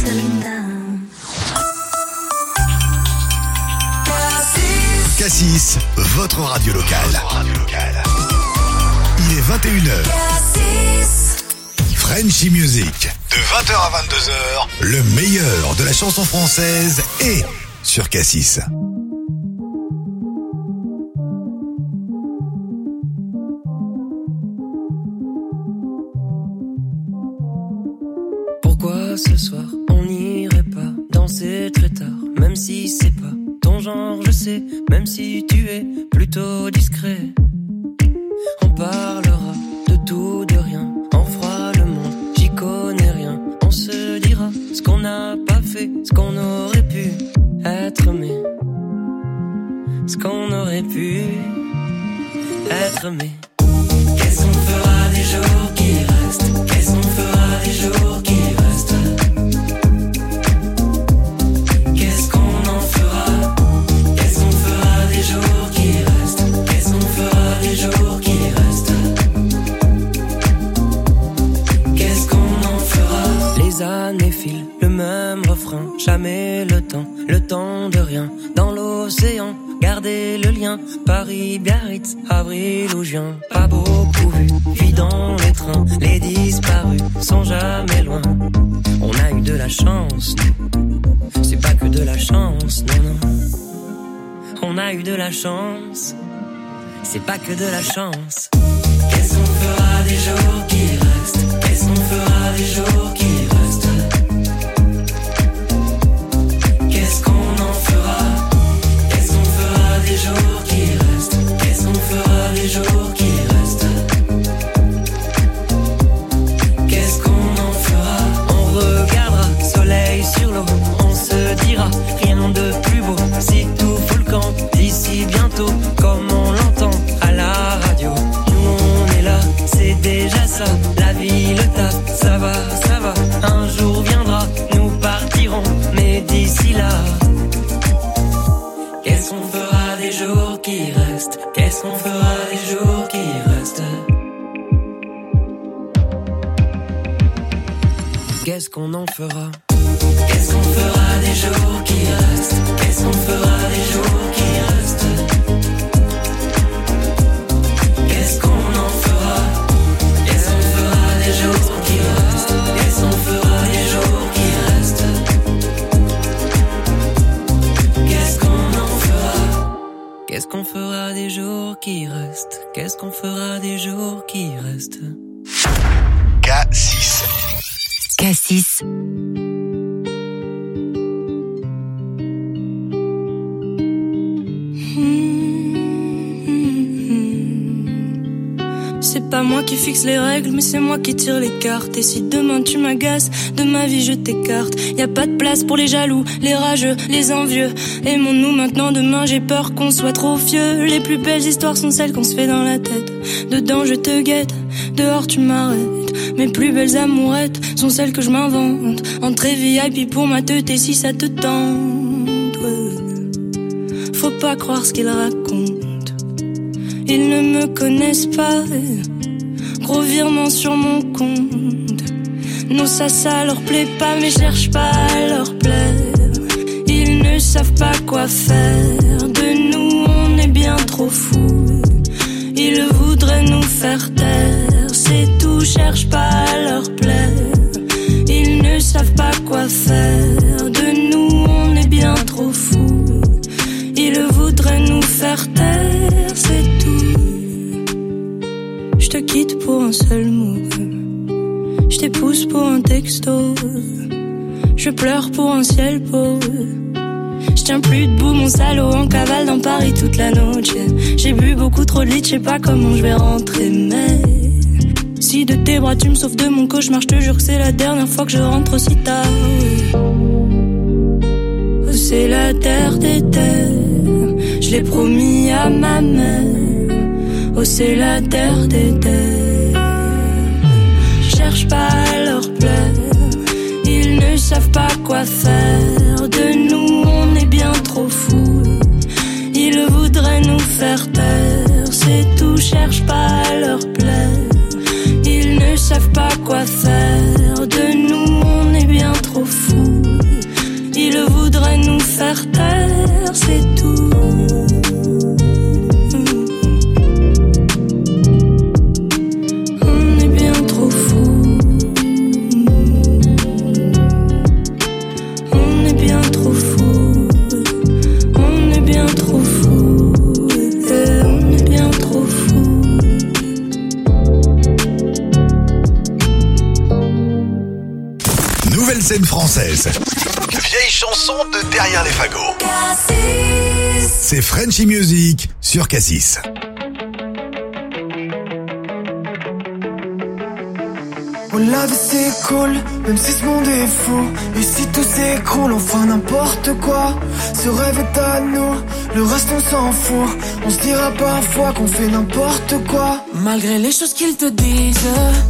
Cassis, votre radio locale. Il est 21h. Frenchy Music. De 20h à 22h, le meilleur de la chanson française est sur Cassis. Pourquoi ce soir on n'irait pas danser très tard, même si c'est pas ton genre, je sais, même si tu es plutôt discret. On parlera de tout, de rien, on fera le monde, j'y connais rien. On se dira ce qu'on n'a pas fait, ce qu'on aurait pu être, mais ce qu'on aurait pu être, mais qu'est-ce qu'on fera des jours qui restent? Qu'est-ce qu'on fera des jours qui restent? Qu'est-ce qu'on en fera? Qu'est-ce qu'on fera des jours qui restent? Qu'est-ce qu'on fera des jours qui restent? Qu'est-ce qu'on en fera? Les années filent, le même refrain, jamais le temps de rien. Dans l'océan, gardez le lien, Paris, Biarritz, avril ou juin. Pas beaucoup vu, vie dans les trains, les disparus sont jamais loin. On a eu de la chance, nous. C'est pas que de la chance, non, non. On a eu de la chance, c'est pas que de la chance. Qu'est-ce qu'on fera des jours qui restent? Qu'est-ce qu'on fera des jours qui restent? Qu'est-ce qu'on en fera? Qu'est-ce qu'on fera des jours qui restent? Qu'est-ce qu'on fera des jours qui restent? Qu'est-ce qu'on en fera? On regardera soleil sur l'eau, on se dira rien de plus beau. Si tout fout le camp d'ici bientôt, comme on l'entend à la radio. Nous on est là, c'est déjà ça. La vie, le taf, ça va, ça va. Un jour viendra, nous partirons, mais d'ici là, qu'est-ce qu'on fera des jours qui restent? Qu'est-ce qu'on fera des jours qui restent? Qu'est-ce qu'on en fera? Qu'est-ce qu'on fera des jours qui restent? Qu'est-ce qu'on fera des jours qui restent? Qu'est-ce qu'on en fera? Qu'est-ce qu'on fera des jours qui restent? Qu'est-ce qu'on fera des jours qui restent? Qu'est-ce qu'on en fera? Qu'est-ce qu'on fera des jours qui restent? Qu'est-ce qu'on fera des jours qui restent? Cassis. Cassis. C'est pas moi qui fixe les règles, mais c'est moi qui tire les cartes. Et si demain tu m'agaces, de ma vie je t'écarte. Y a pas de place pour les jaloux, les rageux, les envieux. Aimons-nous maintenant, demain j'ai peur qu'on soit trop vieux. Les plus belles histoires sont celles qu'on se fait dans la tête. Dedans je te guette, dehors tu m'arrêtes. Mes plus belles amourettes sont celles que je m'invente. Entrée VIP pour ma teute si ça te tente, ouais. Faut pas croire ce qu'ils racontent, ils ne me connaissent pas. Gros virement sur mon compte. Non ça leur plaît pas, mais cherche pas à leur plaire. Ils ne savent pas quoi faire. De nous on est bien trop fous. Ils voudraient nous faire taire. C'est tout, cherche pas à leur plaire. Ils ne savent pas quoi faire. De nous on est bien trop fous. Ils voudraient nous faire taire. C'est tout. Je te quitte pour un seul mot. Je t'épouse pour un texto. Je pleure pour un ciel pauvre. Je tiens plus debout mon salaud. En cavale dans Paris toute la noche. J'ai bu beaucoup trop de litres, je sais pas comment je vais rentrer. Mais si de tes bras tu me sauves de mon cauchemar, je te jure que c'est la dernière fois que je rentre aussi tard. Oh, c'est la terre des terres, je l'ai promis à ma mère. Oh c'est la terre des terres. Cherche pas à leur plaire. Ils ne savent pas quoi faire. De nous on est bien trop fous. Ils voudraient nous faire taire. C'est tout, cherche pas à leur plaire. Ils ne savent pas quoi faire. De nous on est bien trop fous. faire taire, c'est tout. On est bien trop fous. On est bien trop fous. On est bien trop fous. On est bien trop fous. Nouvelle scène française. Vieille chanson de derrière les fagots. Cassis. C'est Frenchy Music sur Cassis. Oh la vie c'est cool, même si ce monde est fou. Et si tout s'écroule, on fera n'importe quoi. Ce rêve est à nous, le reste on s'en fout. On se dira parfois qu'on fait n'importe quoi. Malgré les choses qu'ils te disent,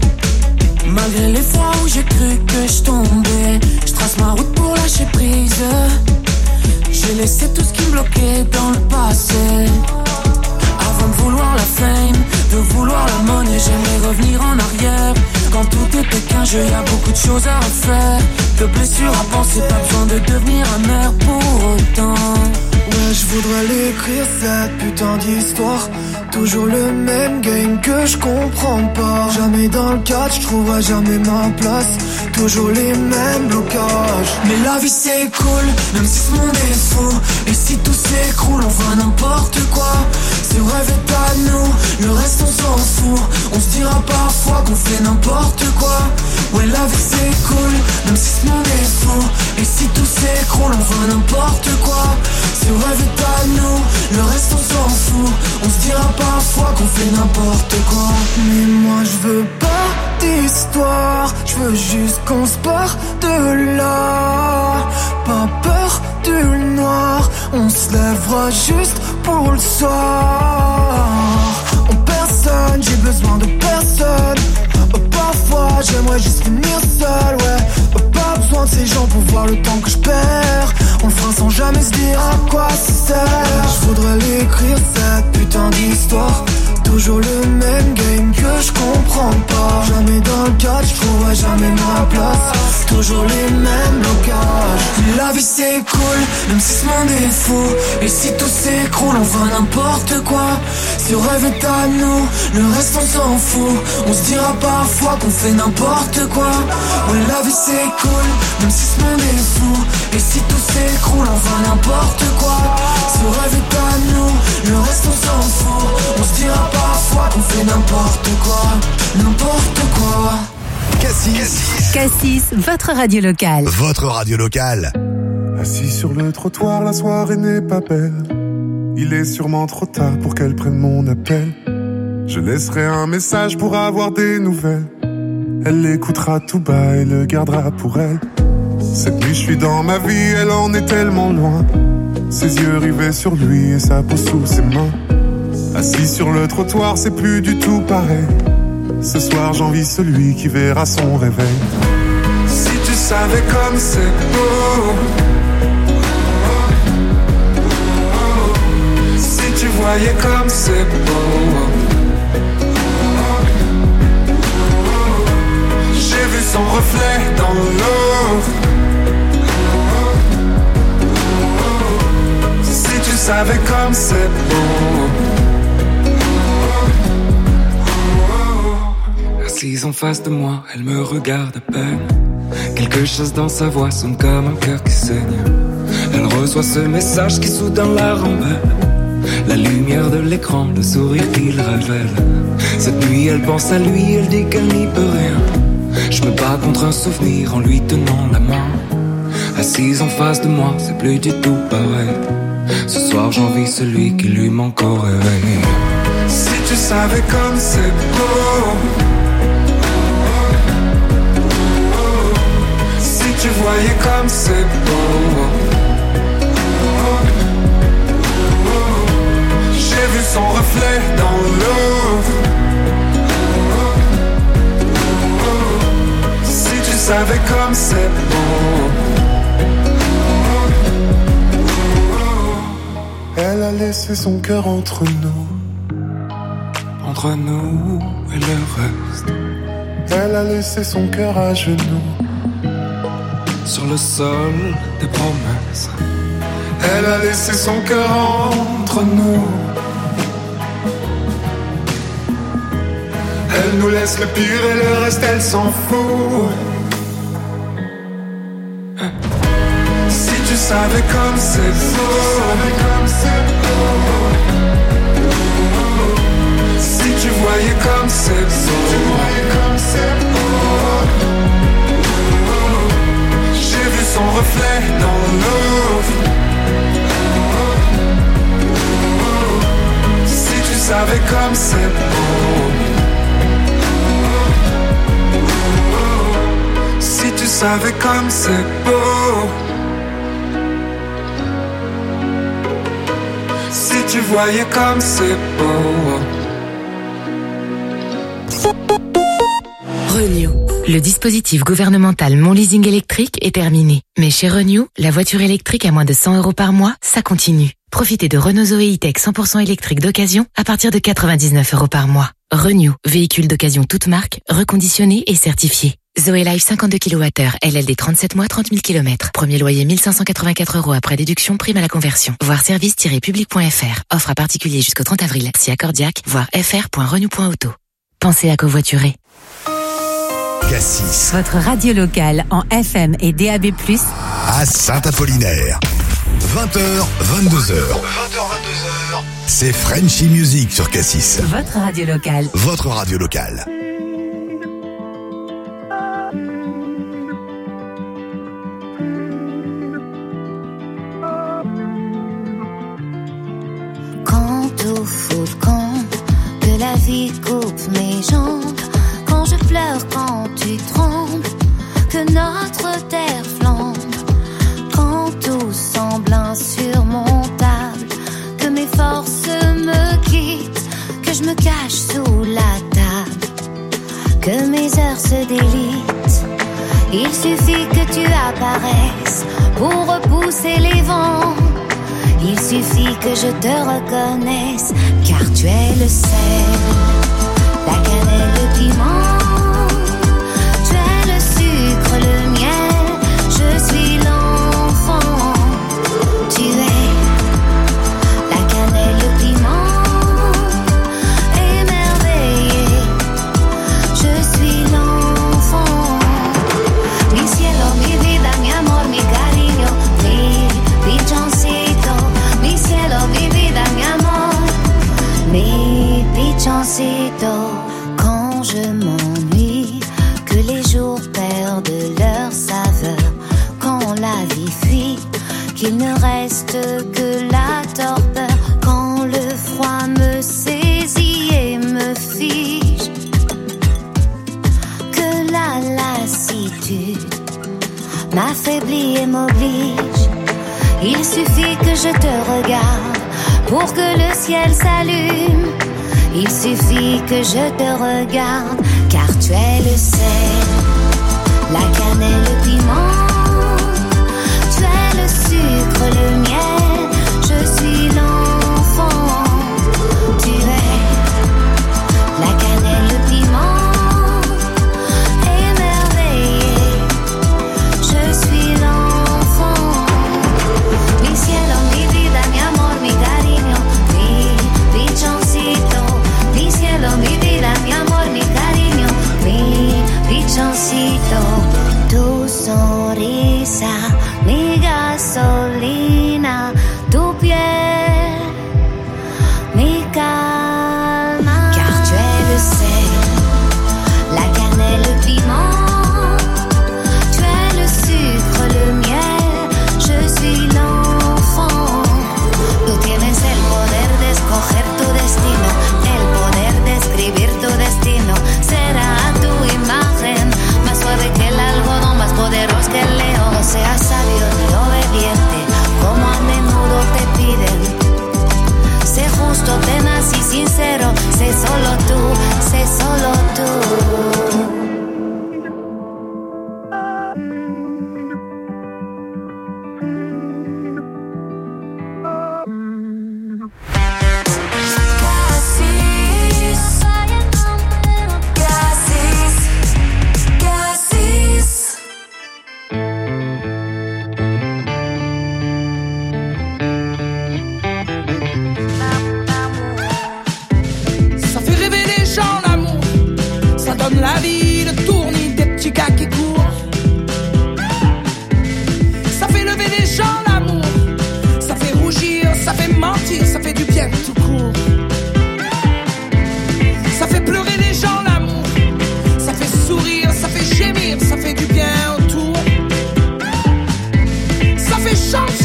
malgré les fois où j'ai cru que je tombais, je trace ma route pour lâcher prise. J'ai laissé tout ce qui me bloquait dans le passé. Avant de vouloir la fame, de vouloir la monnaie, j'aimerais revenir en arrière. Quand tout était qu'un jeu, y'a beaucoup de choses à refaire. De blessures à penser, pas besoin de devenir amer pour autant. Ouais, je voudrais l'écrire cette putain d'histoire. Toujours le même game que je comprends pas. Jamais dans le cadre, je trouverai jamais ma place. Toujours les mêmes blocages. Mais la vie c'est cool, même si ce monde est fou. Et si tout s'écroule, on fera n'importe quoi. Ce rêve est à nous, le reste on s'en fout. On se dira parfois qu'on fait n'importe quoi. Ouais la vie c'est cool, même si ce monde est fou. Et si tout s'écroule, on fera n'importe quoi. Ce rêve est à nous, le reste on s'en fout. On se dira parfois qu'on fait n'importe quoi. Mais moi je veux pas d'histoire, je veux juste qu'on se part de là. Pas peur du noir, on se lèvera juste pour le soir. En personne, j'ai besoin de personne. Parfois j'aimerais juste finir seul, ouais. Pas besoin de ces gens pour voir le temps que je perds. On le fera sans jamais se dire à quoi ça sert. Je voudrais l'écrire cette putain d'histoire. Toujours le même game que je comprends pas. Jamais dans le cadre, je trouverai jamais ma place. Toujours les mêmes blocages. La vie c'est cool, même si ce monde est fou. Et si tout s'écroule, on fera n'importe quoi. Ce rêve est à nous, le reste on s'en fout. On se dira parfois qu'on fait n'importe quoi. Ouais la vie c'est cool, même si ce monde est fou. Et si tout s'écroule, on fera n'importe quoi. Ce rêve est à nous, le reste on s'en fout. On se dira parfois qu'on fait n'importe quoi. N'importe quoi. Cassis, votre radio locale. Votre radio locale. Assis sur le trottoir, la soirée n'est pas belle. Il est sûrement trop tard pour qu'elle prenne mon appel. Je laisserai un message pour avoir des nouvelles. Elle l'écoutera tout bas et le gardera pour elle. Cette nuit je suis dans ma vie, elle en est tellement loin. Ses yeux rivés sur lui et sa peau sous ses mains. Assis sur le trottoir, c'est plus du tout pareil. Ce soir j'envie celui qui verra son réveil. Si tu savais comme c'est beau, si tu voyais comme c'est beau. J'ai vu son reflet dans l'eau. Si tu savais comme c'est beau. Assise en face de moi, elle me regarde à peine. Quelque chose dans sa voix sonne comme un cœur qui saigne. Elle reçoit ce message qui soudain la rend belle. La lumière de l'écran, le sourire qu'il révèle. Cette nuit elle pense à lui, elle dit qu'elle n'y peut rien. Je me bats contre un souvenir en lui tenant la main. Assise en face de moi, c'est plus du tout pareil. Ce soir j'envie celui qui lui manque au réveil. Si tu savais comme c'est beau. Si tu voyais comme c'est beau. J'ai vu son reflet dans l'eau. Si tu savais comme c'est beau. Elle a laissé son cœur entre nous. Entre nous et le reste. Elle a laissé son cœur à genoux. sur le sol des promesses. Elle a laissé son cœur entre nous. Elle nous laisse le pire et le reste elle s'en fout. Si tu savais comme c'est beau, si tu voyais comme c'est beau, j'ai vu son reflet dans l'eau. Si tu savais comme c'est beau, si tu savais comme c'est beau, si tu voyais comme c'est beau. Renew. Le dispositif gouvernemental Mon Leasing électrique est terminé. Mais chez Renew, la voiture électrique à moins de 100 € par mois, ça continue. Profitez de Renault Zoe E-Tech 100% électrique d'occasion à partir de 99 € par mois. Renew, véhicule d'occasion toute marque, reconditionné et certifié. Zoe Life 52 kWh, LLD 37 mois, 30 000 km. Premier loyer 1584 € après déduction, prime à la conversion. Voir service-public.fr. Offre à particulier jusqu'au 30 avril. Si accordiaque, voir fr.renew.auto. Pensez à covoiturer. Cassis. Votre radio locale en FM et DAB+. À Saint-Apollinaire. 20h, 22h. C'est Frenchy Music sur Cassis. Votre radio locale. Votre radio locale. Quand au fond le camp, que la vie coupe mes jambes, quand je pleure, quand tu trembles, que notre terre flambe, quand tout semble insurmontable, que mes forces me quittent, que je me cache sous la table, que mes heures se délitent. Il suffit que tu apparaisses pour repousser les vents. Il suffit que je te reconnaisse, car tu es le sel, la cannelle, le piment. Tu es le sucre, le miel, je suis l'enfant. Tu es la cannelle, le piment, émerveillé. Je suis l'enfant. Mi cielo, mi vida, mi amor, mi cariño, mi pichoncito. Mi cielo, mi vida, mi amor, mi pichoncito. Quand je m'ennuie, que les jours perdent leur saveur, quand la vie fuit, qu'il ne reste que la torpeur, quand le froid me saisit et me fige, que la lassitude m'affaiblit et m'oblige. Il suffit que je te regarde pour que le ciel s'allume. Il suffit que je te regarde, car tu es le sel, la cannelle, le piment. Tu es le sucre, le miel, je suis l'enfant. Tu es la cannelle, le piment, émerveillé. Je suis l'enfant. Mi cielo, mi vida, mi amor, mi cariño, mi pichoncito. Mi cielo, mi vida, mi amor, mi cariño, mi pichoncito. Tu sonrisa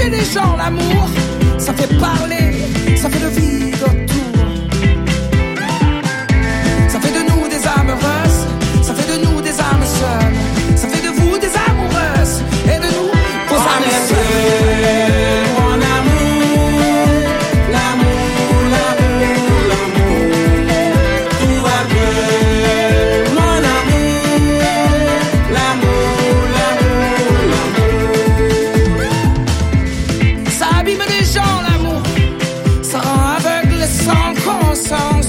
s'abîmer des gens, l'amour, ça fait parler, ça fait le vide autour. Ça fait de nous des âmes heureuses, ça fait de nous des âmes seules, ça fait de vous des amoureuses et de nous vos âmes seules. Mon amour, l'amour, l'amour, l'amour, tout va bien. Mon amour, l'amour, l'amour, l'amour. Ça abîme les gens, l'amour, ça rend aveugle sans conscience.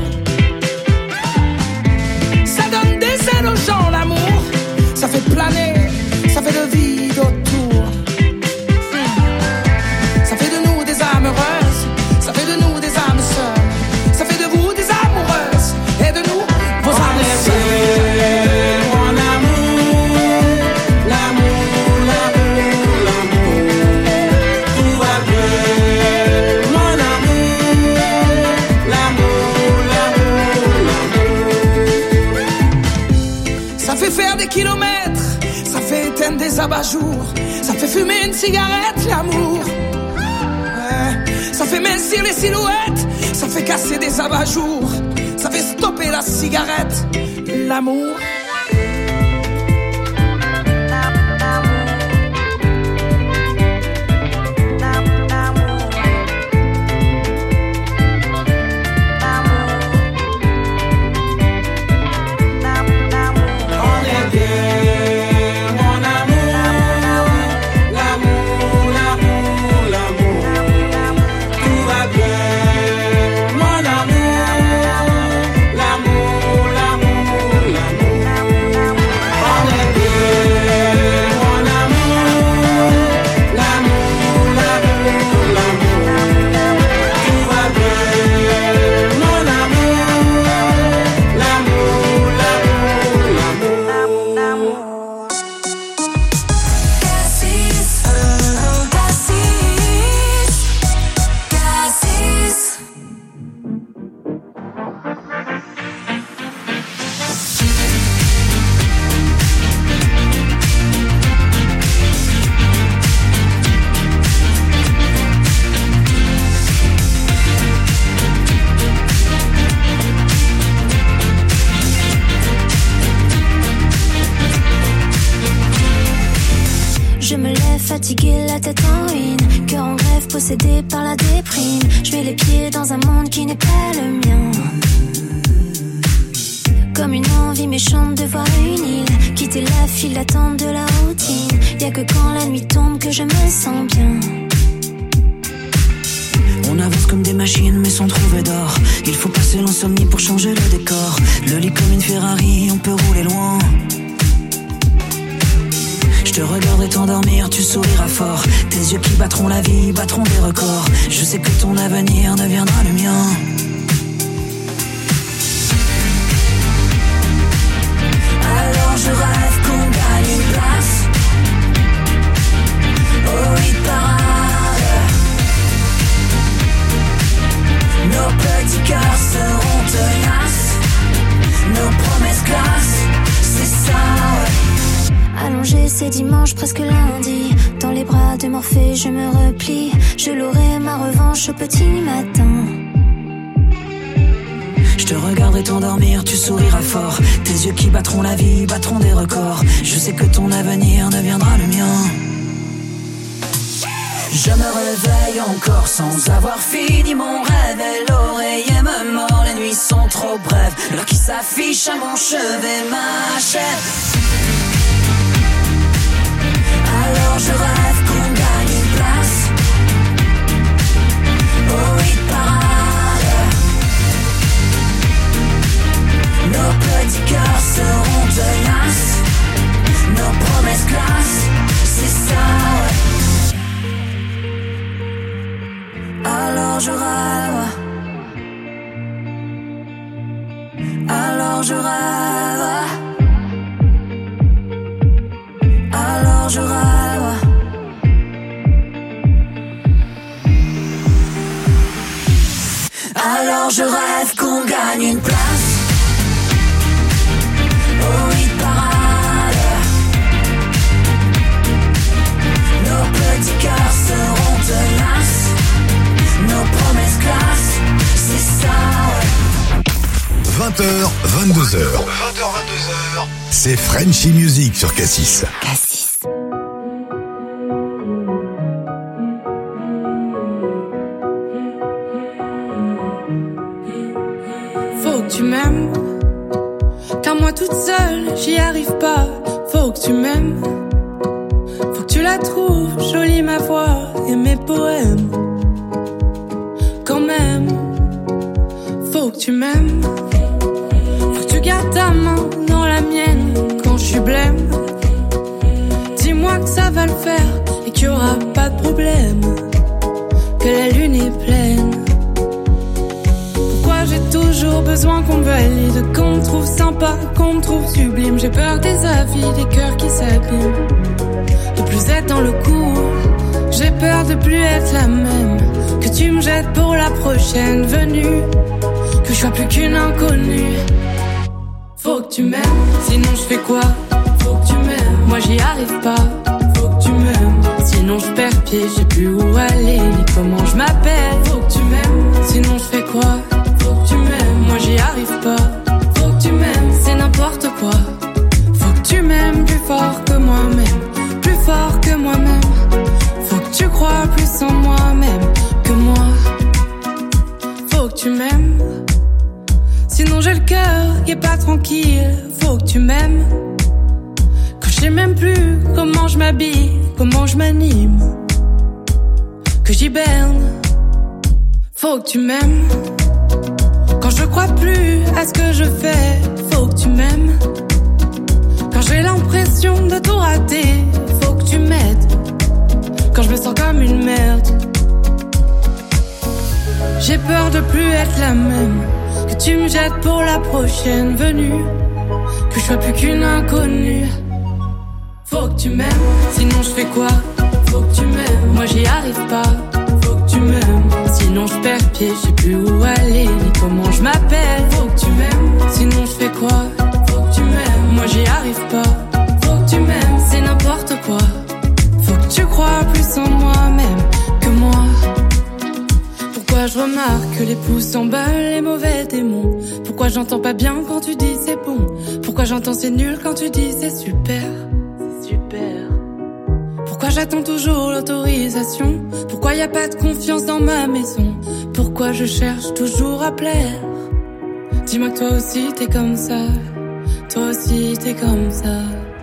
Ça donne des ailes aux gens, l'amour, ça fait planer, ça fait le vide autour. Ça fait de nous des âmes heureuses, ça fait de nous des âmes seules, ça fait de vous des amoureuses et de nous vos âmes seules. Mon amour, l'amour, l'amour, l'amour, tout va bien. Mon amour, l'amour, l'amour, l'amour. Ça fait faire des kilomètres, ça fait éteindre des abat-jours, ça fait fumer une cigarette, l'amour. Ouais. Ça fait mincir les silhouettes, ça fait casser des abat-jours, ça fait stopper la cigarette, l'amour. On est bien, mon amour, l'amour, l'amour, l'amour, tout va bien. Mon amour, l'amour, l'amour, l'amour. On est bien, mon amour, l'amour, l'amour, l'amour, tout va bien. Mon amour, l'amour, l'amour, l'amour. Cassis, Cassis, Cassis. Je me lève fatiguée, la tête en ruine, cœur en grève, possédé par la déprime. Je mets les pieds dans un monde qui n'est pas le mien. Comme une envie méchante de voir une île, quitter la file d'attente de la routine. Y'a que quand la nuit tombe que je me sens bien. On avance comme des machines mais sans trouver d'or. Il faut passer l'insomnie pour changer le décor. Le lit comme une Ferrari, on peut rouler loin. Je te regarderai t'endormir, tu souriras fort. Tes yeux qui battront la vie, battront des records. Je sais que ton avenir deviendra le mien. Alors je rêve qu'on gagne une place au hit parade. Nos petits cœurs seront tenaces, nos promesses classe, c'est ça, ouais. Allongé, c'est dimanche, presque lundi. Dans les bras de Morphée, je me replie. Je l'aurai ma revanche au petit matin. Je te regarderai t'endormir, tu souriras fort. Tes yeux qui battront la vie, battront des records. Je sais que ton avenir deviendra le mien. Je me réveille encore sans avoir fini mon rêve. Et l'oreiller me mord, les nuits sont trop brèves. L'heure qui s'affiche à mon chevet m'achève. Alors je rêve qu'on gagne une place au hit parade. Nos petits cœurs seront tenaces, nos promesses classe, c'est ça, ouais. Alors je rêve, alors je rêve, alors je rêve. Alors je rêve qu'on gagne une place au hit parade. Nos petits cœurs seront 22h, c'est Frenchy Music sur Cassis. Cassis. Faut que tu m'aimes, car moi toute seule, j'y arrive pas. Faut que tu m'aimes, faut que tu la trouves jolie ma voix et mes poèmes. Quand même, faut que tu m'aimes, faut que tu gardes ta main dans la mienne quand je suis blême. Dis-moi que ça va le faire et qu'il y aura pas de problème, que la lune est pleine. Pourquoi j'ai toujours besoin qu'on me valide, qu'on me trouve sympa, qu'on me trouve sublime. J'ai peur des avis, des cœurs qui s'abîment, de plus être dans le coup. J'ai peur de plus être la même, que tu me jettes pour la prochaine venue, que je sois plus qu'une inconnue. Faut que tu m'aimes, sinon je fais quoi? Faut que tu m'aimes, moi j'y arrive pas. Faut que tu m'aimes, sinon je perds pied, je sais plus où aller ni comment je m'appelle. Faut que tu m'aimes, sinon je fais quoi? Faut que tu m'aimes, moi j'y arrive pas. Faut que tu m'aimes, c'est n'importe quoi. Faut que tu m'aimes plus fort que moi-même, plus fort que moi-même. Faut que tu crois plus en moi-même que moi. Faut que tu m'aimes, sinon j'ai le cœur qui est pas tranquille. Faut que tu m'aimes, que je sais même plus comment je m'habille, comment je m'anime, que j'hiberne. Faut que tu m'aimes, quand je crois plus à ce que je fais. Faut que tu m'aimes, quand j'ai l'impression de tout rater. Faut que tu m'aides, quand je me sens comme une merde. J'ai peur de plus être la même, que tu me jettes pour la prochaine venue, que je sois plus qu'une inconnue. Faut que tu m'aimes, sinon je fais quoi? Faut que tu m'aimes, moi j'y arrive pas. Faut que tu m'aimes, sinon je perds pied, je sais plus où aller ni comment je m'appelle. Faut que tu m'aimes, sinon je fais quoi? Faut que tu m'aimes, moi j'y arrive pas. Faut que tu m'aimes, c'est n'importe quoi. Faut que tu crois plus en moi-même que moi. Pourquoi je remarque que les pouces s'emballent, les mauvais démons? Pourquoi j'entends pas bien quand tu dis c'est bon? Pourquoi j'entends c'est nul quand tu dis c'est super? C'est super. Pourquoi j'attends toujours l'autorisation? Pourquoi y a pas de confiance dans ma maison? Pourquoi je cherche toujours à plaire? Dis-moi que toi aussi t'es comme ça, toi aussi t'es comme ça.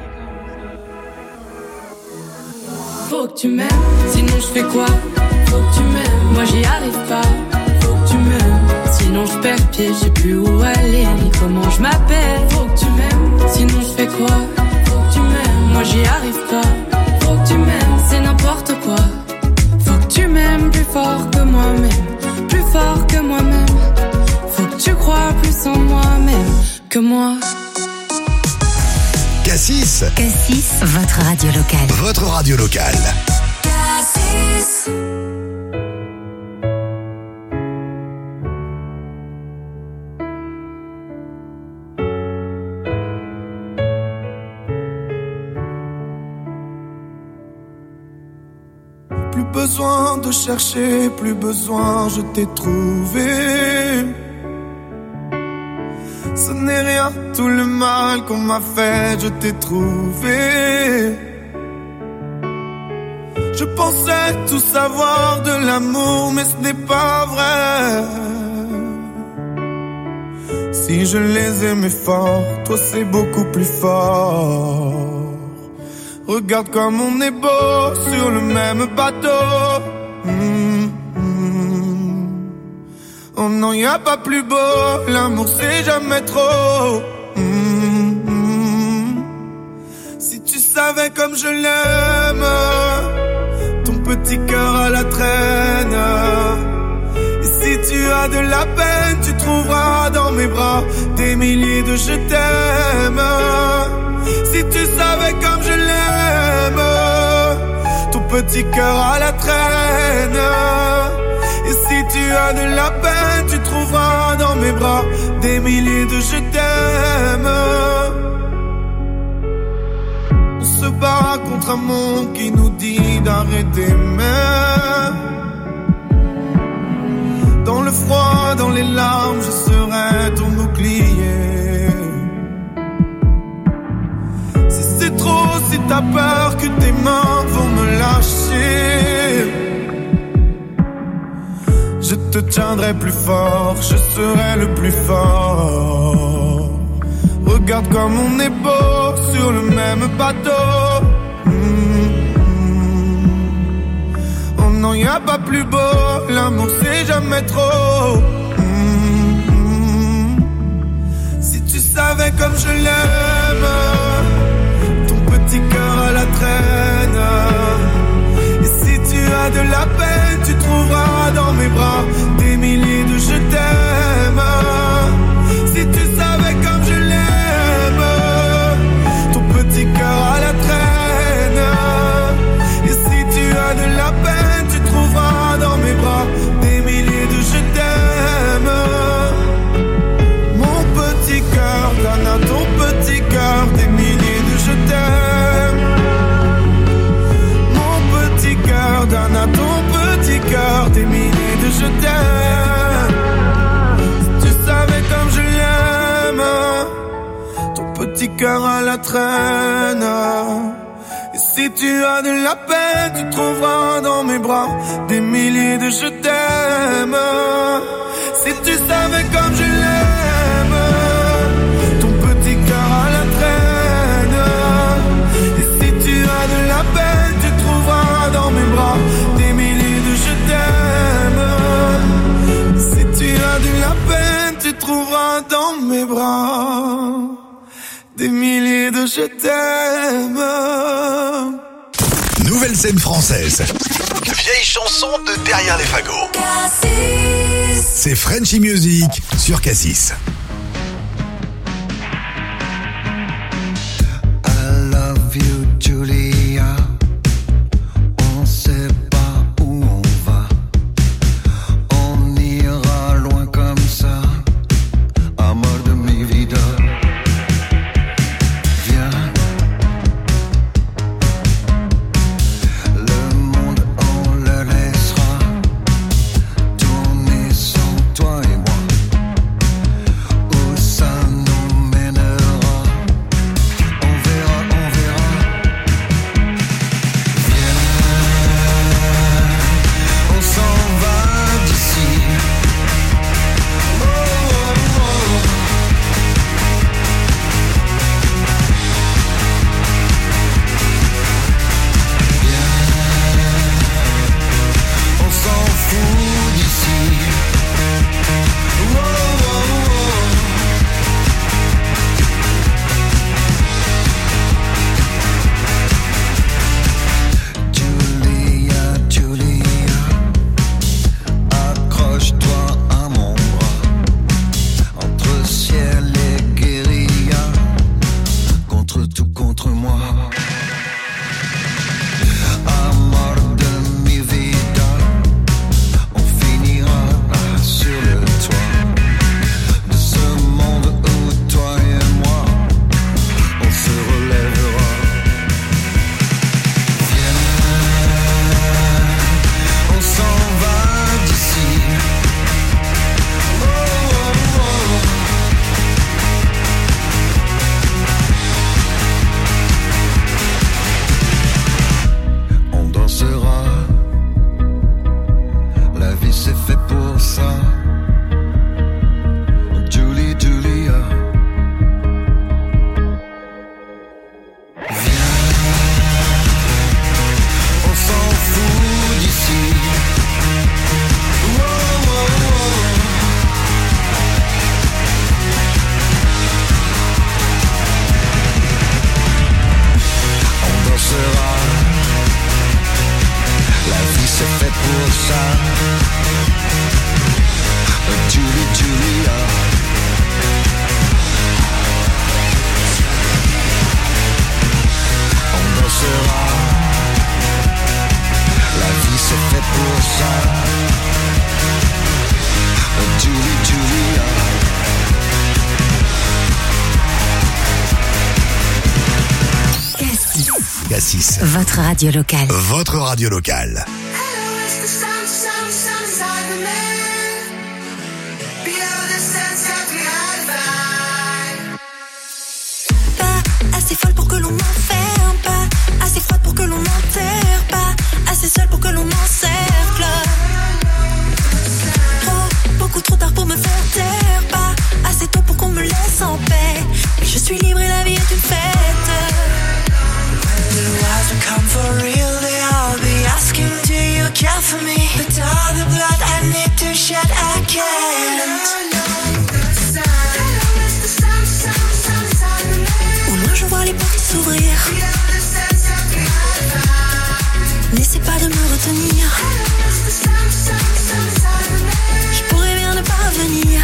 Faut que tu m'aimes, sinon je fais quoi? Faut que tu m'aimes, moi j'y arrive pas. Faut que tu m'aimes, sinon je perds pied, je sais plus où aller ni comment je m'appelle. Faut que tu m'aimes, sinon je fais quoi? Faut que tu m'aimes, moi j'y arrive pas. Faut que tu m'aimes, c'est n'importe quoi. Faut que tu m'aimes plus fort que moi-même, plus fort que moi-même. Faut que tu crois plus en moi-même que moi. Cassis. Cassis, votre radio locale. Votre radio locale. Cassis. Plus besoin de chercher, plus besoin, je t'ai trouvé. Ce n'est rien, tout le mal qu'on m'a fait, je t'ai trouvé. Je pensais tout savoir de l'amour, mais ce n'est pas vrai. Si je les aimais fort, toi c'est beaucoup plus fort. Regarde comme on est beau sur le même bateau. Oh non, y a pas plus beau, l'amour c'est jamais trop. Si tu savais comme je l'aime, ton petit cœur à la traîne. Et si tu as de la peine, tu trouveras dans mes bras des milliers de je t'aime. Si tu savais comme je l'aime, ton petit cœur à la traîne. Et si tu as de la peine, tu trouveras dans mes bras des milliers de je t'aime. On se bat contre un monde qui nous dit d'arrêter même. Dans le froid, dans les larmes, je serai ton bouclier. pas peur que tes mains vont me lâcher. Je te tiendrai plus fort, je serai le plus fort. Regarde comme on est beau sur le même bateau. Oh non, y a pas plus beau, l'amour c'est jamais trop. Si tu savais comme je l'aime, ton petit cœur à la traîne. Et si tu as de la peine, tu trouveras dans mes bras des milliers de je t'aime. Si tu savais comme je l'aime, ton petit cœur à la traîne. Et si tu as de la peine, tu trouveras dans mes bras des milliers de je t'aime. Mon petit cœur donne à ton petit cœur des milliers de je t'aime. Mon petit cœur donne à ton petit cœur des milliers de je t'aime. Si tu savais comme je l'aime, ton petit cœur à la traîne. Et si tu as de la peine, tu trouveras dans mes bras des milliers de je t'aime. Si tu savais comme je l'aime, ton petit cœur à la traîne. Et si tu as de la peine, tu trouveras dans mes bras des milliers de je t'aime. Si tu as de la peine, tu trouveras dans mes bras des milliers de je t'aime. Nouvelle scène française. Vieille chanson de derrière les fagots. C'est Frenchy Music sur Cassis. I love you, Julia. On sait pas où on va. On ira loin comme ça. Amor de mi vida. Viens. Le monde, on le laissera tourner sans toi et moi. Où ça nous mènera, on verra, on verra. Viens, on s'en va d'ici. Oh, oh, oh. Viens, on s'en fout d'ici. Oh, oh, oh. Julia, Julia, accroche-toi à mon bras. Entre ciel et guérilla, contre tout, contre moi. Amor de mi vida, on finira sur le toit de ce monde où toi et moi, on se relèvera. Viens, on s'en va d'ici. Oh, oh, oh. On dansera. La vie c'est fait pour ça. Julie, Julia. Viens, on s'en fout d'ici. Oh, oh, oh. On dansera. La vie c'est fait pour ça. Julie, Julia. On dansera. La vie c'est fait pour ça. Julie, Julia. Cassis. Votre radio locale. Votre radio locale. Pas assez folle pour que l'on m'enferme, pas pour que l'on m'enterre, pas assez seul pour que l'on m'encercle. Beaucoup trop tard pour me faire taire, pas assez tôt pour qu'on me laisse en paix. Mais je suis libre et la vie est une fête. When the wise will come for real, they all be asking, do you care for me? But all the blood I need to shed, I can't. Au loin je vois les portes s'ouvrir. N'essaie pas de me retenir. Je pourrais bien ne pas venir.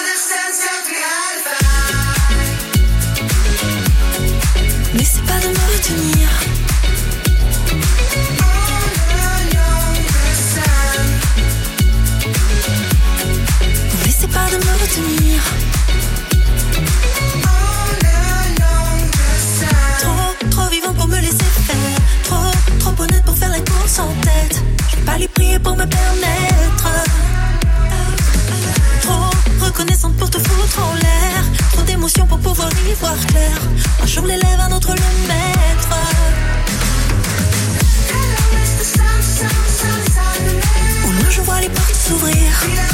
N'essaie pas de me retenir. N'essaie pas de me retenir. Trop vivant pour me laisser faire. Trop honnête pour faire la course en tête. Je vais pas lui prier pour me permettre. Trop reconnaissante pour te foutre en l'air. Trop d'émotions pour pouvoir y voir clair. Un jour l'élève, un autre le maître. Au loin je vois les portes s'ouvrir.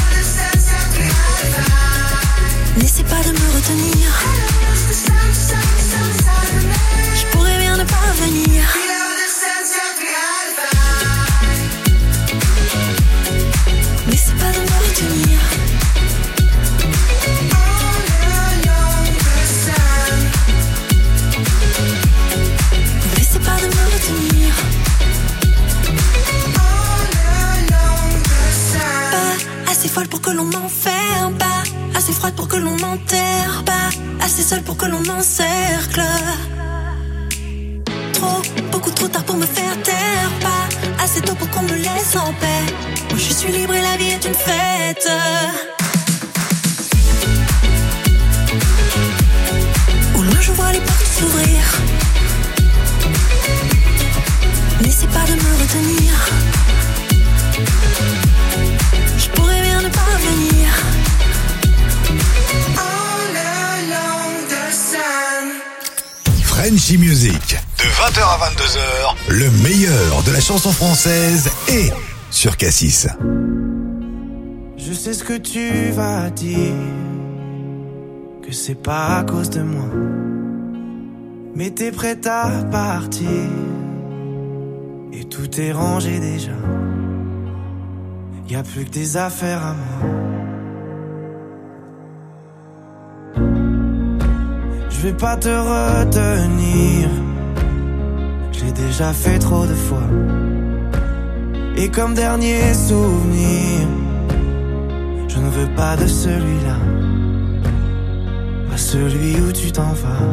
N'essaie pas de me retenir. Je pourrais bien ne pas venir. N'essaie pas de me retenir. N'essaie pas de me retenir. Pas assez folle pour que l'on m'enferme, pas assez froide pour que l'on m'enterre, pas assez seule pour que l'on m'encercle. Beaucoup trop tard pour me faire taire, pas assez tôt pour qu'on me laisse en paix. Moi je suis libre et la vie est une fête. Au loin je vois les portes s'ouvrir. N'essaie pas de me retenir. Je pourrais bien ne pas venir. Frenchy Music, de 20h à 22h, le meilleur de la chanson française est sur Cassis. Je sais ce que tu vas dire, que c'est pas à cause de moi, mais t'es prête à partir, et tout est rangé déjà. Y'a plus que des affaires à moi. Je vais pas te retenir, je l'ai déjà fait trop de fois. Et comme dernier souvenir, je ne veux pas de celui-là, pas celui où tu t'en vas.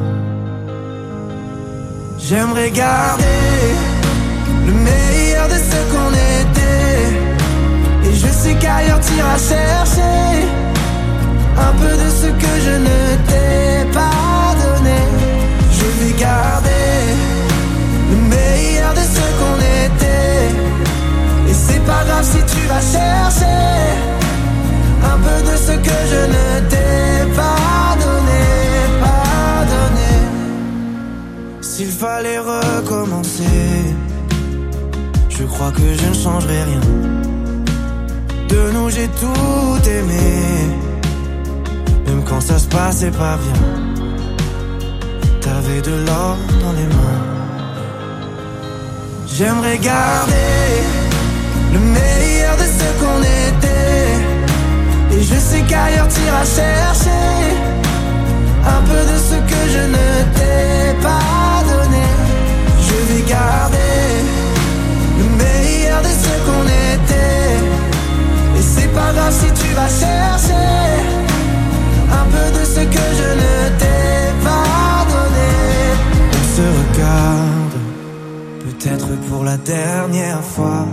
J'aimerais garder le meilleur de ce qu'on était, et je sais qu'ailleurs t'iras chercher un peu de ce que je ne t'ai pas donné. Je vais garder le meilleur de ce qu'on était, et c'est pas grave si tu vas chercher un peu de ce que je ne t'ai pas donné, pas donné. S'il fallait recommencer, je crois que je ne changerai rien. De nous j'ai tout aimé, même quand ça se passait pas bien. T'avais de l'or dans les mains. J'aimerais garder le meilleur de ce qu'on était, et je sais qu'ailleurs t'iras chercher un peu de ce que je ne t'ai pas donné. Je vais garder le meilleur de ce qu'on était, et c'est pas grave si tu vas chercher un peu de ce que je ne t'ai pas donné. On se regarde, peut-être pour la dernière fois,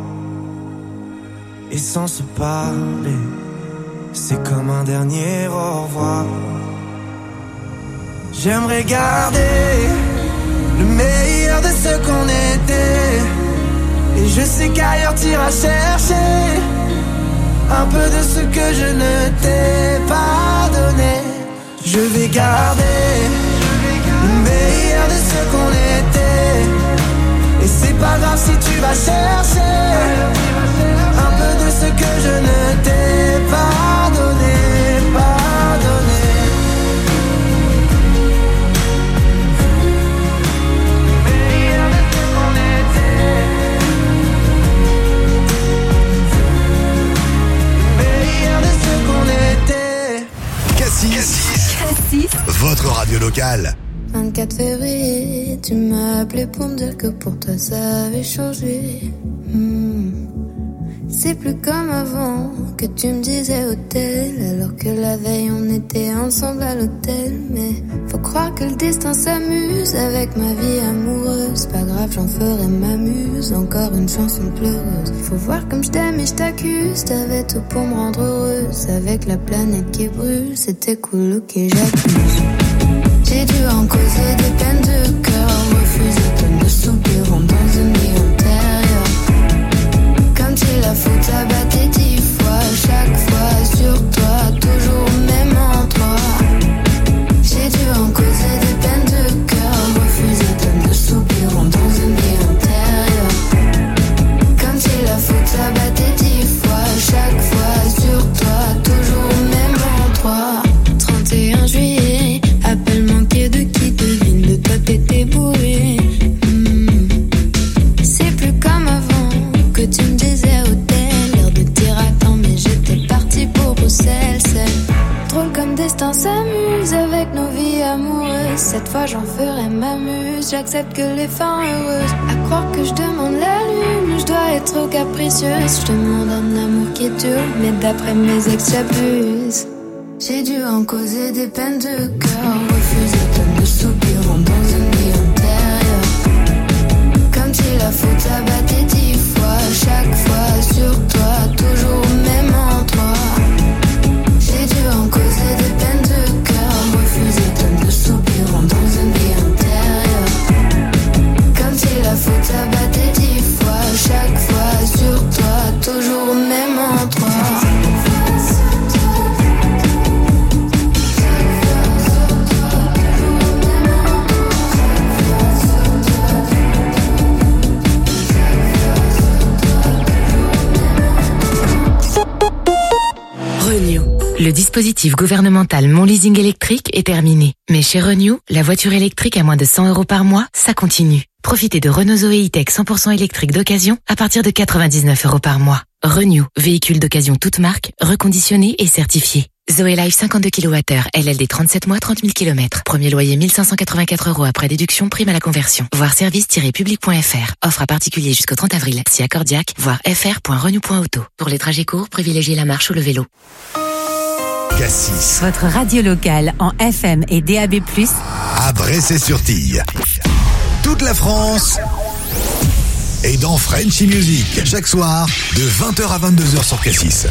et sans se parler, c'est comme un dernier au revoir. J'aimerais garder le meilleur de ce qu'on était, et je sais qu'ailleurs t'iras chercher un peu de ce que je ne t'ai pas donné. Je vais garder le meilleur de ce qu'on était, Et c'est pas grave si tu vas chercher un peu de ce que je ne t'ai pas donné, Meilleur de ce qu'on était, meilleur de ce qu'on était. Cassis, votre radio locale. 24 février, tu m'as appelé pour me dire que pour toi ça avait changé. C'est plus comme avant que tu me disais hôtel, alors que la veille on était ensemble à l'hôtel. Mais faut croire que le destin s'amuse avec ma vie amoureuse. Pas grave, j'en ferai ma muse, encore une chanson pleureuse. Faut voir comme je t'aime et je t'accuse, t'avais tout pour me rendre heureuse. Avec la planète qui brûle, c'était cool, ok j'accuse. J'ai dû en causer des peines de cœur, refuser plein de soupirants dans une vie antérieure. Comme si la faute abattait 10 fois, chaque fois sur toi, toujours au même endroit. J'ai dû en causer des peines de cœur, refuser plein de soupirants dans une vie antérieure. Comme si la faute abattait 10 fois, chaque fois sur toi, toujours au même endroit. 31 juillet, appel manqué de qui devine de toi t'étais bourré. C'est plus comme avant que tu me disais hôtel, l'air de dire attends mais j'étais partie pour Bruxelles. C'est drôle comme destin s'amuse avec nos vies amoureuses. Cette fois j'en ferai ma muse, j'accepte que les fins heureuses. À croire que je demande la lune, je dois être trop capricieuse. Je demande un amour qui dure, mais d'après mes ex j'abuse. J'ai dû en causer des peines de cœur, refuser plein de soupirants dans une vie antérieure. Comme si la faute abattait 10 fois, chaque fois sur toi, toujours au même endroit. J'ai dû en causer des peines de cœur, refuser plein de soupirants dans une vie antérieure. Comme si la faute abattait 10 fois, chaque fois sur toi, toujours au même endroit. Le dispositif gouvernemental Mon Leasing électrique est terminé. Mais chez Renew, la voiture électrique à moins de 100 € par mois, ça continue. Profitez de Renault Zoé E-Tech 100% électrique d'occasion à partir de 99 € par mois. Renew, véhicule d'occasion toute marque, reconditionné et certifié. Zoé Life 52 kWh, LLD 37 mois, 30 000 km. Premier loyer 1584 € après déduction, prime à la conversion. Voir service-public.fr. Offre à particulier jusqu'au 30 avril. Si accordiaque, voir fr.renew.auto. Pour les trajets courts, privilégiez la marche ou le vélo. Cassis, votre radio locale en FM et DAB+, à Bressay-sur-Tille. Toute la France est dans Frenchy Music. Chaque soir, de 20h à 22h sur Cassis.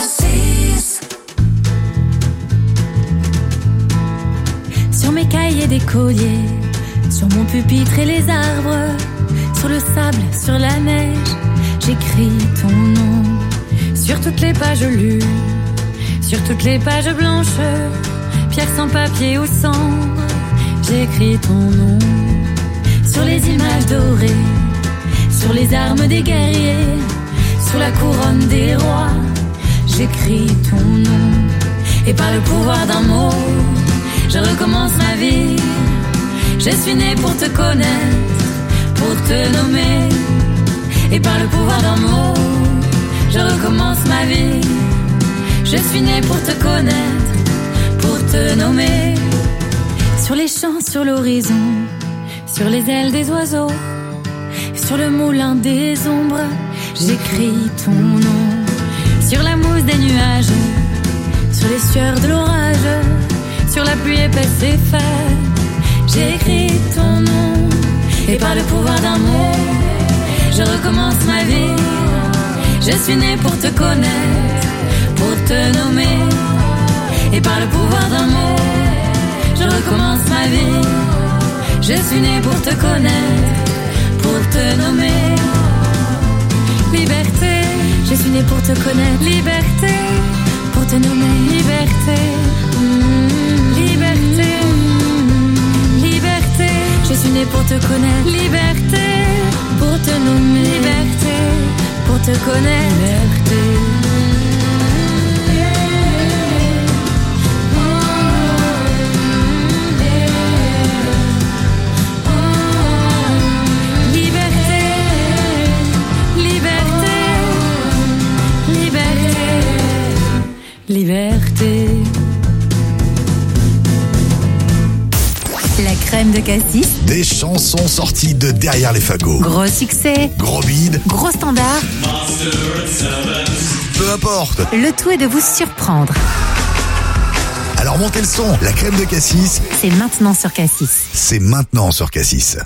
Sur mes cahiers d'écolier, sur mon pupitre et les arbres, sur le sable, sur la neige, j'écris ton nom. Sur toutes les pages lues, sur toutes les pages blanches, pierre sans papier ou cendre, j'écris ton nom. Sur les images dorées, sur les armes des guerriers, sur la couronne des rois, j'écris ton nom. Et par le pouvoir d'un mot, je recommence ma vie. Je suis né pour te connaître, pour te nommer. Et par le pouvoir d'un mot, je recommence ma vie. Je suis né pour te connaître, pour te nommer. Sur les champs, sur l'horizon, sur les ailes des oiseaux, sur le moulin des ombres, j'écris ton nom. Sur la mousse des nuages, sur les sueurs de l'orage, sur la pluie épaisse et faite, j'écris ton nom. Et par le pouvoir d'un mot, je recommence ma vie. Je suis né pour te connaître, pour te nommer. Et par le pouvoir d'un mot, je recommence ma vie. Je suis né pour te connaître, pour te nommer. Liberté, je suis né pour te connaître. Liberté, pour te nommer. Liberté, liberté, liberté. Je suis né pour te connaître. Liberté, pour pour te nommer, liberté pour te connaître, liberté. Liberté. La crème de Cassis. Des chansons sorties de derrière les fagots. Gros succès. Gros bide. Gros standard. Peu importe. Le tout est de vous surprendre. Alors montez le son. La crème de Cassis. C'est maintenant sur Cassis. C'est maintenant sur Cassis.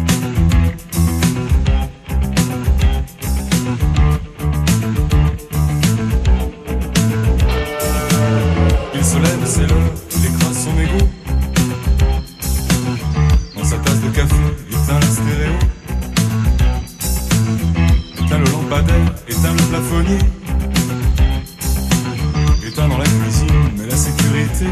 Se lève, c'est l'heure, il écrase son égo. Dans sa tasse de café, éteint la stéréo. Éteint le lampadaire, éteint le plafonnier. Éteint dans la cuisine, mais la sécurité.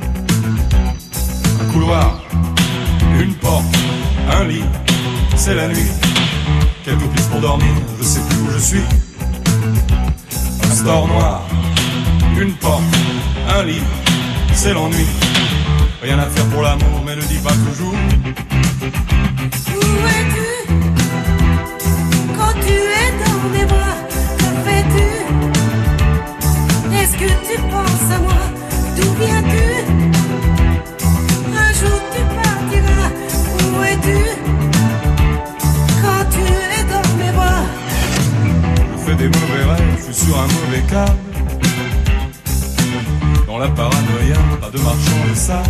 Un couloir, une porte, un lit, c'est la nuit. Quelques pistes pour dormir, je sais plus où je suis. Un store noir, une porte, un lit, c'est l'ennui. Rien à faire pour l'amour, mais ne dis pas toujours. Où es-tu quand tu es dans mes bras? Que fais-tu? Est-ce que tu penses à moi? D'où viens-tu? Un jour tu partiras. Où es-tu quand tu es dans mes bras? Je fais des mauvais rêves, je suis sur un mauvais câble. Dans la paranoïa, pas de marchand de sable.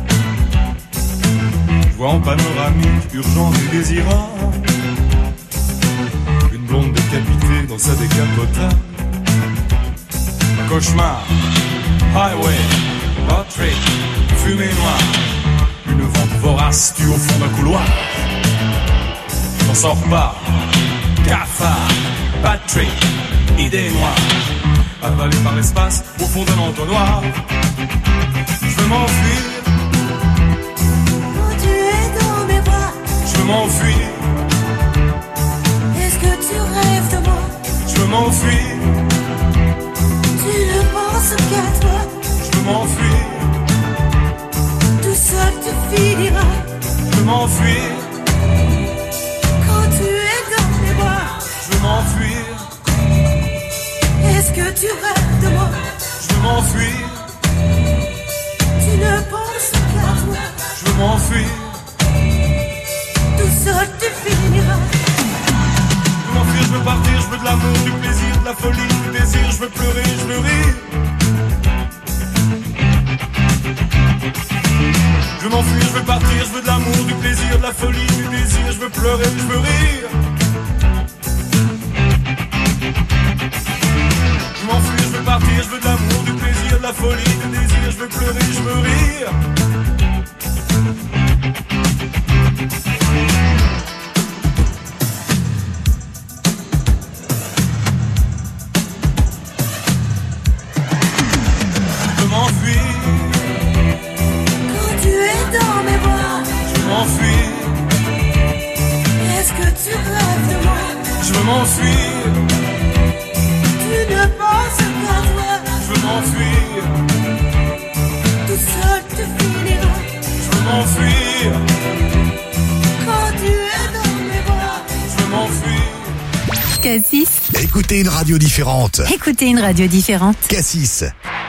Je vois en panoramique, urgente et désirable, une blonde décapitée dans sa décapotable. Cauchemar, highway, portrait, fumée noire. Une vente vorace tue au fond d'un couloir. J'en sors pas, cafard, Patrick, idée noire. Avalé par l'espace, au fond d'un entonnoir. Je veux m'enfuir. Quand tu es dans mes bras, Je veux m'enfuir. est-ce que tu rêves de moi? Je veux m'enfuir. Tu ne penses qu'à toi. Je veux m'enfuir. Tout seul tu finiras. Je veux m'enfuir. Quand tu es dans mes bras, Je veux m'enfuir. est-ce que tu rêves de moi? Je veux m'enfuir. Tu ne penses qu'à toi. Je veux m'enfuir. Tout seul tu finiras. Je veux m'enfuir, je veux partir, je veux de l'amour, du plaisir, de la folie, du désir. Je veux pleurer, je veux rire. Je veux m'enfuir, je veux partir, je veux de l'amour, du plaisir, de la folie, du désir. Je veux pleurer, je veux rire. Je m'enfuis, je veux partir, je veux de l'amour, du plaisir, de la folie, du désir. Je veux pleurer, je veux rire. Je m'enfuis. Quand tu es dans mes bras, Je m'enfuis. est-ce que tu rêves de moi? Je veux m'enfuir. Tu ne penses qu'à toi. Je veux m'enfuir. Tout seul tu finiras. Je veux m'enfuir. Quand tu es dans mes bras, Je veux m'enfuir. Cassis. Écoutez une radio différente. Écoutez une radio différente. Cassis.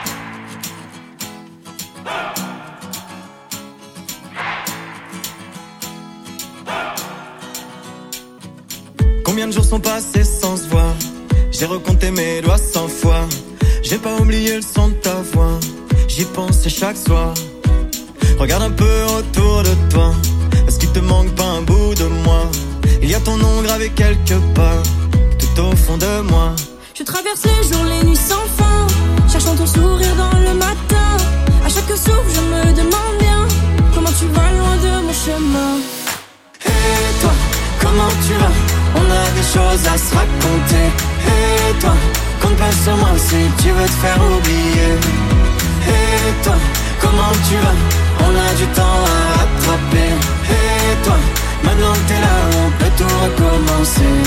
Combien de jours sont passés sans se voir? J'ai recompté mes doigts 100 fois. J'ai pas oublié le son de ta voix. J'y pense chaque soir. Regarde un peu autour de toi. Est-ce qu'il te manque pas un bout de moi? Il y a ton nom gravé quelque part, tout au fond de moi. Je traverse les jours, les nuits sans fin, cherchant ton sourire dans le matin. À chaque souffle, je me demande bien comment tu vas loin de mon chemin. Et toi, comment tu vas? On a des choses à se raconter. Et toi, compte pas sur moi si tu veux te faire oublier. Et toi, comment tu vas? On a du temps à rattraper. Et toi, maintenant que t'es là, on peut tout recommencer.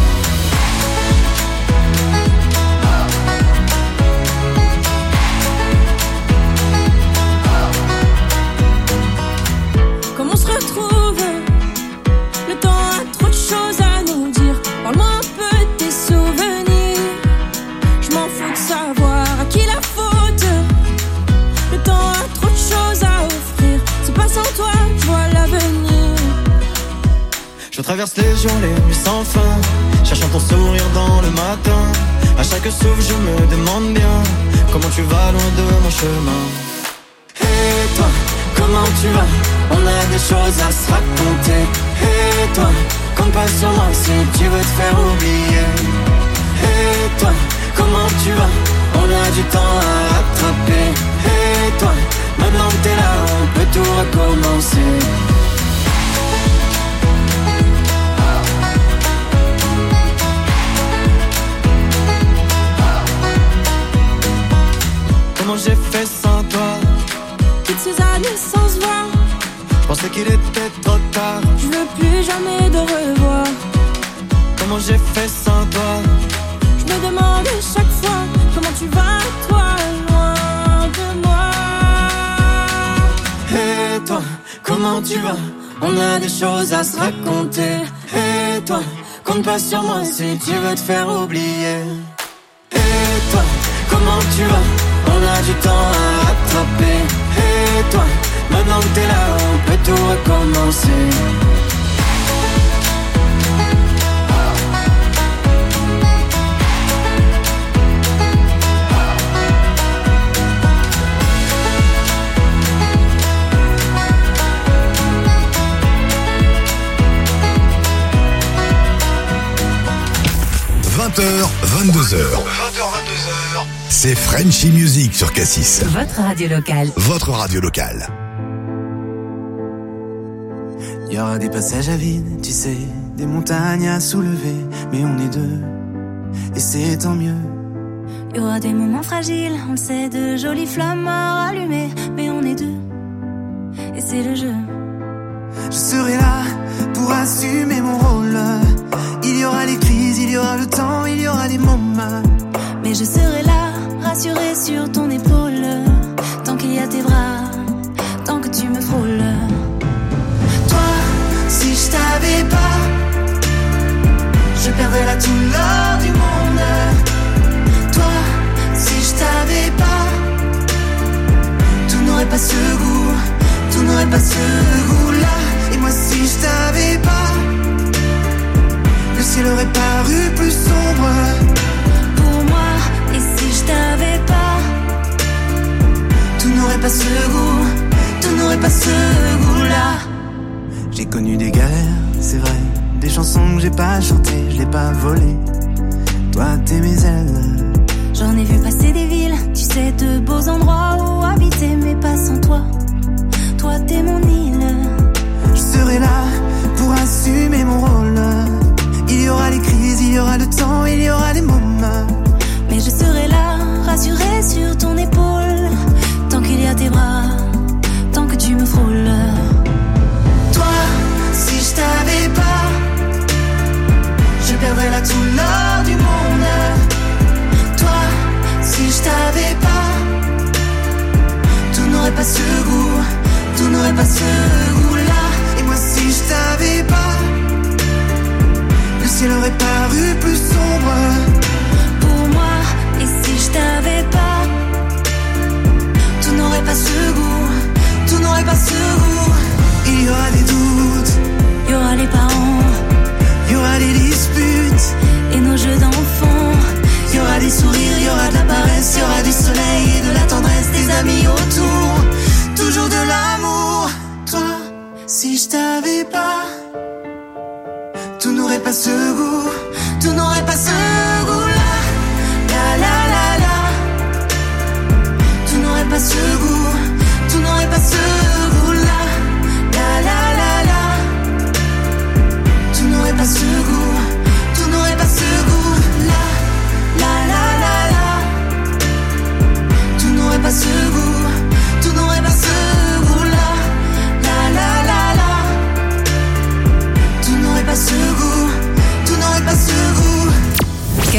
Comme on se retrouve, le temps a trop de choses à nous dire. Parle-moi un peu de tes souvenirs. Je m'en fous de savoir à qui la faute. Le temps a trop de choses à offrir. C'est pas sans toi, je vois l'avenir. Je traverse les jours, les nuits sans fin, cherchant ton sourire dans le matin. À chaque souffle je me demande bien comment tu vas loin de mon chemin. Et toi, comment tu vas? On a des choses à se raconter. Et toi, compte pas sur moi si tu veux te faire oublier. Et toi, comment tu vas? On a du temps à rattraper. Et toi, maintenant que t'es là, on peut tout recommencer. Comment j'ai fait sans toi? Toutes ces années sans se voir, je pensais qu'il était trop tard. je veux plus jamais de revoir. Comment j'ai fait sans toi? Je me demande chaque fois comment tu vas, toi, loin de moi. Et toi, comment tu vas? On a des choses à se raconter. Et toi, compte pas sur moi si tu veux te faire oublier. Et toi, comment tu vas? On a du temps à rattraper. Et toi, maintenant que t'es là, on peut tout recommencer. 20h, 22h. C'est Frenchy Music sur Cassis. Votre radio locale. Votre radio locale. Il y aura des passages à vide, tu sais, des montagnes à soulever, mais on est deux, et c'est tant mieux. Il y aura des moments fragiles, on le sait, de jolies flammes à rallumer, mais on est deux, et c'est le jeu. Je serai là pour assumer mon rôle. Il y aura les crises, il y aura le temps, il y aura des moments. Mais je serai là, rassurée sur ton épaule, tant qu'il y a tes bras, tant que tu me frôles. Toi, si je t'avais pas, je perdrais là tout l'or du monde. Toi, si je t'avais pas, tout n'aurait pas ce goût, tout n'aurait pas ce goût-là. Et moi, si je t'avais pas, le ciel aurait paru plus sombre pour moi. Et si je t'avais pas, tout n'aurait pas ce goût, tout n'aurait pas ce goût-là. J'ai connu des galères, c'est vrai, des chansons que j'ai pas chantées, je l'ai pas volées. Toi, t'es mes ailes. J'en ai vu passer des villes, tu sais, de beaux endroits où habiter, mais pas sans toi. Toi, t'es mon île. Je serai là pour assumer mon rôle. Il y aura les crises, il y aura le temps, il y aura les moments. Mais je serai là, rassurée sur ton épaule, tant qu'il y a tes bras, tant que tu me frôles. Toi, si je t'avais pas, je perdrais là tout l'or du monde. Toi, si je t'avais pas, tout n'aurait pas ce goût, tout n'aurait pas ce goût-là. Et moi, si je t'avais pas, le ciel aurait paru plus sombre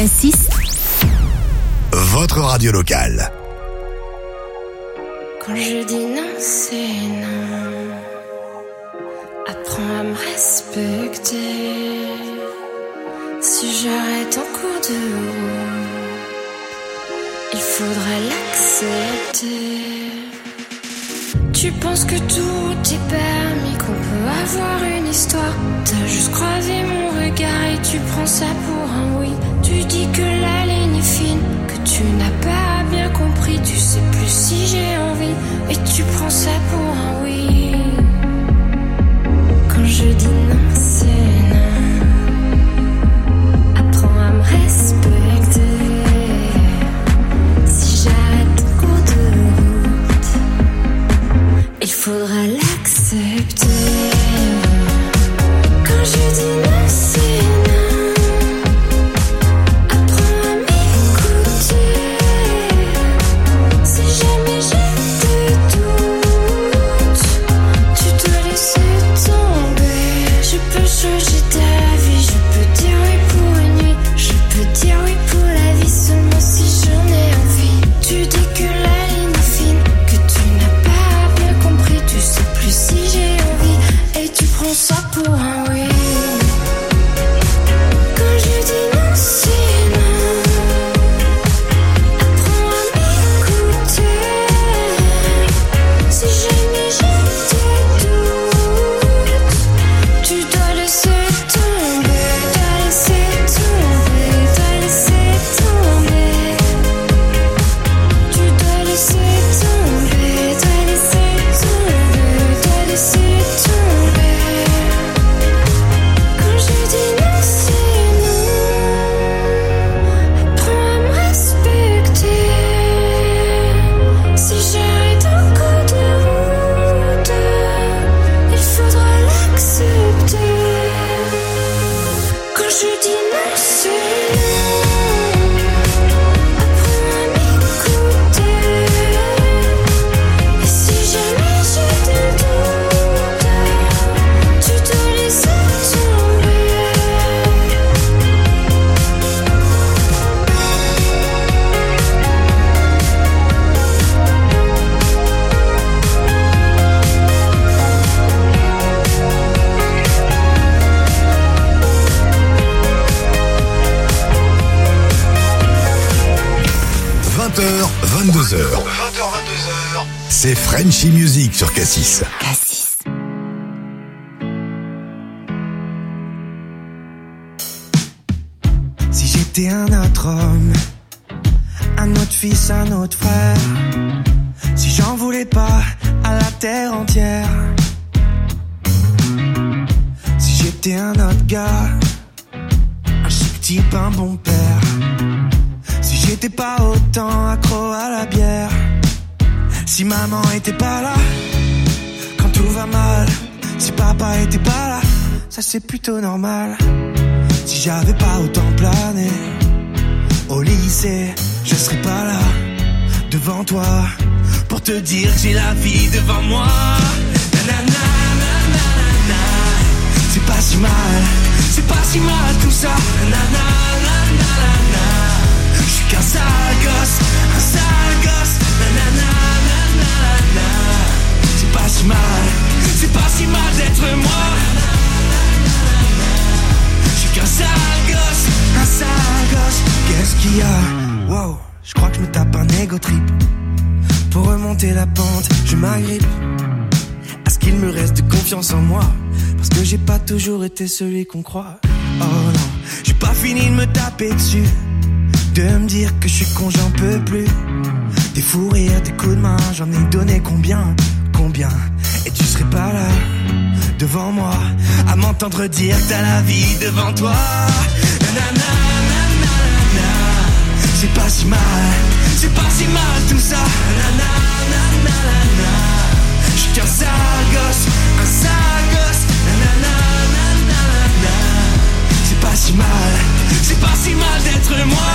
Cassis, votre radio locale. Quand je dis non, c'est non. Apprends à me respecter. Si j'arrête en cours de route, il faudrait l'accepter. Tu penses que tout est permis, qu'on peut avoir une histoire. T'as juste croisé mon regard et tu prends ça pour un oui. Tu dis que la ligne est fine, que tu n'as pas bien compris. Tu sais plus si j'ai envie et tu prends ça pour un oui. Quand je dis non, c'est non. Apprends à me respecter. Si j'arrête en cours de route, il faudra l'accepter. Quand je dis non, c'est non. Apprends à m'écouter. Si jamais j'ai des doutes, tu dois laisser tomber. Je peux changer ta vie, je peux dire oui pour une nuit, je peux dire oui pour la vie seulement si j'en ai envie. Tu dis que la ligne est fine, que tu n'as pas bien compris. Tu sais plus si j'ai envie et tu prends ça pour un oui. Quand je dis non, c'est non. Apprends à m'écouter. Si jamais j'ai des doutes, tu dois laisser tomber, dois laisser tomber, dois laisser tomber. Tu dois laisser tomber, dois laisser tomber, dois laisser tomber. Quand je dis non, c'est non. Apprends à me respecter. Si j'arrête en cours de route, il faudra l'accepter. Quand je dis non, c'est non. Apprends à m'écouter. Et si jamais j'ai des doutes, tu dois laisser tomber. – 22h, c'est Frenchy Music sur Cassis. Si j'étais un autre homme, un autre fils, un autre frère, si j'en voulais pas à la terre entière, si j'étais un autre gars, un chic type, un bon père, si j'étais pas autant accro à la bière, si maman était pas là quand tout va mal, si papa était pas là, ça c'est plutôt normal. Si j'avais pas autant plané au lycée, je serais pas là devant toi pour te dire que j'ai la vie devant moi. Nanana, nanana, c'est pas si mal tout ça. Nanana, nanana, je suis qu'un sale gosse, nanana, nanana, c'est pas si mal d'être moi. Un sale gosse, qu'est-ce qu'il y a? Wow, je crois que je me tape un ego trip. Pour remonter la pente, je m'agrippe à ce qu'il me reste de confiance en moi, parce que j'ai pas toujours été celui qu'on croit. Oh non, j'ai pas fini de me taper dessus, de me dire que je suis con, j'en peux plus. Des fous rires, des coups de main, j'en ai donné combien? Et tu serais pas là devant moi à m'entendre dire que t'as la vie devant toi. Nanana, nanana, c'est pas si mal tout ça. Nanana, nanana, je suis qu'un sale gosse, nanana, nanana, c'est pas si mal d'être moi.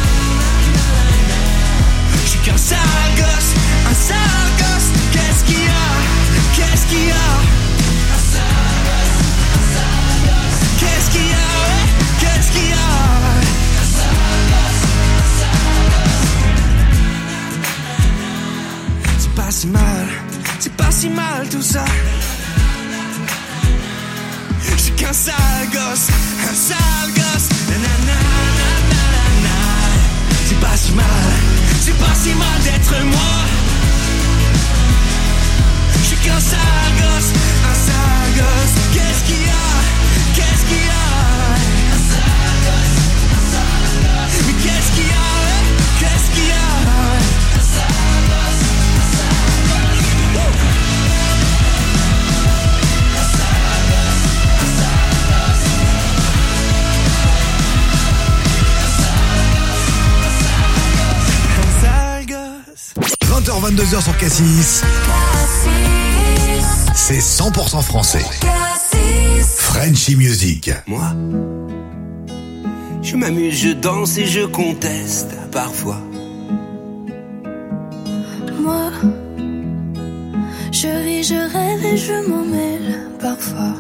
Je suis qu'un sale gosse, qu'est-ce qu'il y a? Qu'est-ce qu'il y a? Qu'est-ce qu'il y a? si mal tout ça. Je suis qu'un sale gosse, un sale gosse. Nanana, nanana. C'est pas si mal d'être moi. Je suis qu'un sale gosse, un sale gosse. Qu'est-ce qu'il y a? Qu'est-ce qu'il y a? Un sale gosse, un sale gosse. Mais qu'est-ce qu'il y a? Qu'est-ce qu'il y a? Un sale gosse, un sale gosse. Un sale gosse, un sale gosse. Un sale gosse, un sale gosse. 20h-22h sur Cassis. C'est 100% français. Frenchy Music. Moi, je m'amuse, je danse et je conteste parfois. Moi, je ris, je rêve et je m'en mêle parfois.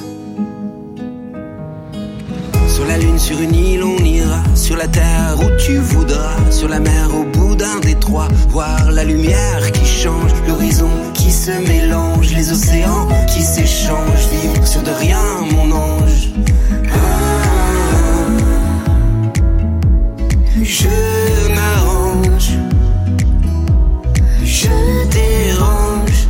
Sur la lune, sur une île, on ira. Sur la terre où tu voudras. Sur la mer, au bout d'un détroit. Voir la lumière qui change. L'horizon qui se mélange. Les océans qui s'échangent. Vivre sur de rien, mon ange. Je m'arrange. Je dérange.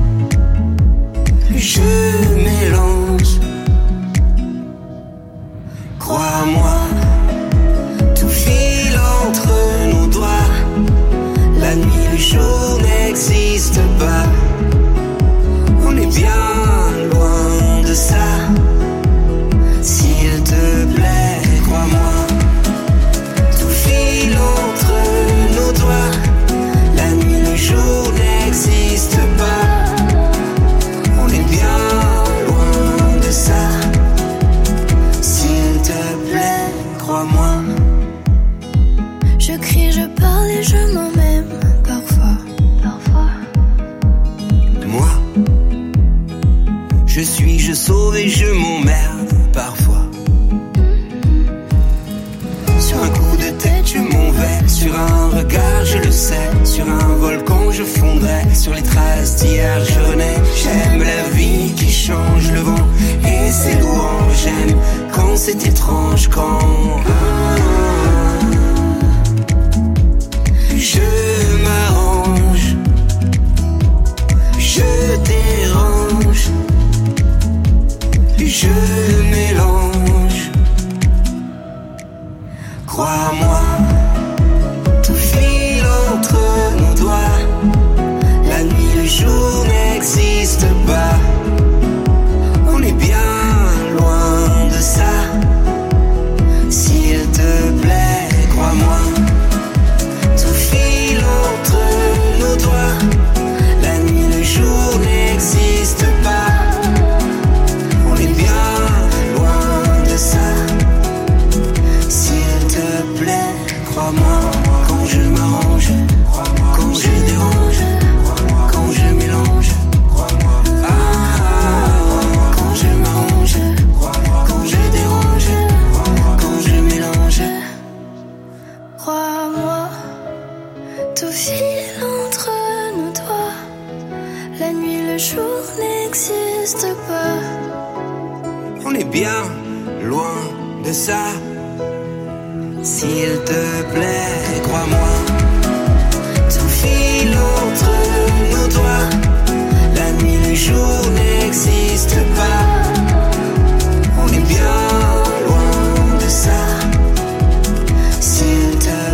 Je mélange. Crois-moi, tout file entre nos doigts. La nuit, le jour n'existe pas. On est bien loin de ça. S'il te plaît, crois-moi. Tout file entre nos doigts. La nuit, le jour n'existe pas. On est bien loin de ça. S'il te plaît, crois-moi. Je crie, je parle et je m'en même parfois. Moi, je suis, je sauve et je m'emmerde parfois. Sur un coup de tête, je m'en vais. Sur un regard, je le sais. Sur un volcan, je fondrai. Sur les traces d'hier, je renais. J'aime la vie qui change le vent et ses louanges. J'aime quand c'est étrange, quand je m'arrange. Je dérange. Je mélange. Crois-moi, tout file entre nos doigts. La nuit, le jour n'existe pas. On est bien loin de ça. S'il te plaît, crois-moi. Tout file entre nos doigts. La nuit, le jour n'existe pas. On est bien loin de ça. S'il te plaît, crois-moi. Quand je m'arrange, quand je dérange, quand je mélange. Quand je m'arrange, quand je dérange, quand je mélange. Crois-moi, tout file entre nos doigts. La nuit, le jour n'existe pas. On est bien loin de ça. S'il te plaît, crois-moi.